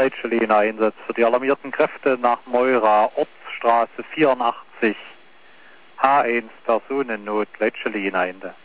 Notleitstellen-Einsatz für die alarmierten Kräfte nach Meura, Ortsstraße 84, H1 Personennotleitstellen-Ende.